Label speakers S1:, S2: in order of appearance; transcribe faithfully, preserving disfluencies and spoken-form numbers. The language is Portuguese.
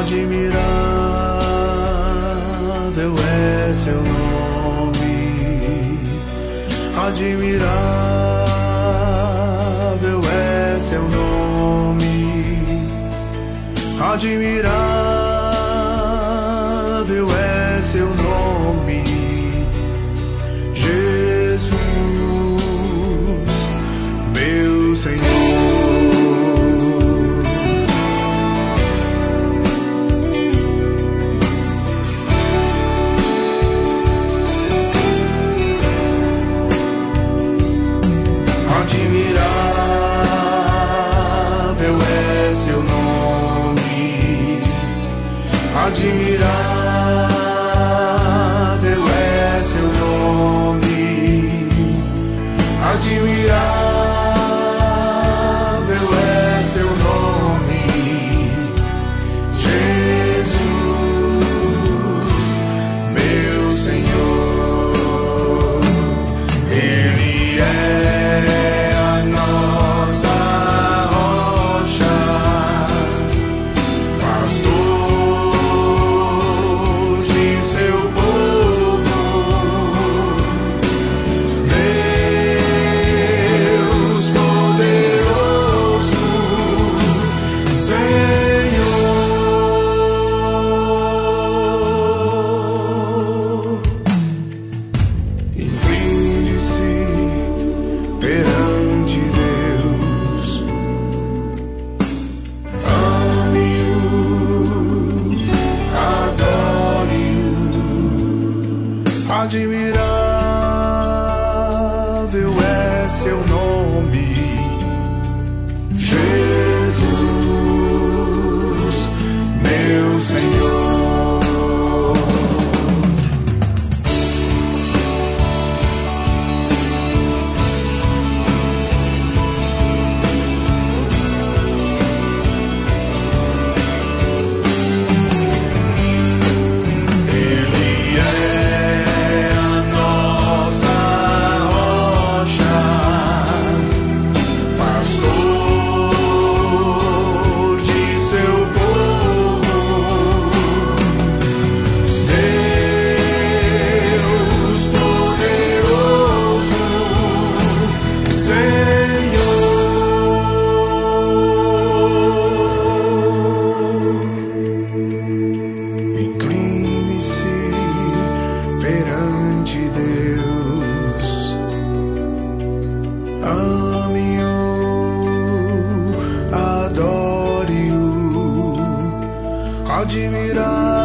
S1: Admirável é seu nome, admirável é seu nome, admirável é seu nome, Jesus, meu Senhor. Admirável é seu nome, admirável é seu nome, admirável é seu nome, Jesus, meu Senhor. Ele é a nossa rocha, pastor de seu povo, Deus poderoso, Senhor. Incline-se perante Deus, ame-o, adore-o. Admirável é seu nome, Jesus, meu Senhor. Ele é a nossa rocha, pastor de seu povo, Deus poderoso, Senhor. Incline-se perante Deus, ame-o, adore-o, admirável